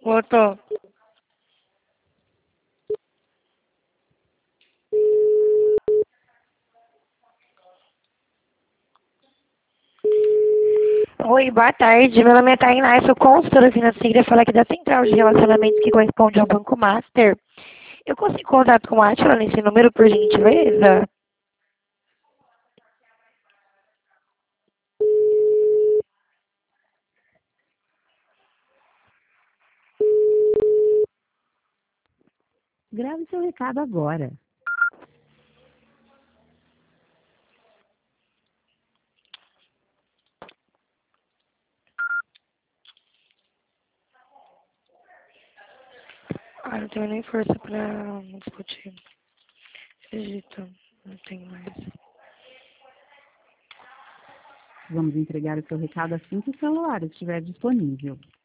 Voltou. Oi, boa tarde. Meu nome é Tainá, eu sou consultora financeira. Eu falo aqui da Central de Relacionamentos que corresponde ao Banco Master. Eu consigo contato com a Átila nesse número, por gentileza? Grave seu recado agora. Ah, não tenho nem força pra discutir. Acredito, não tenho mais. Vamos entregar o seu recado assim que o celular estiver disponível.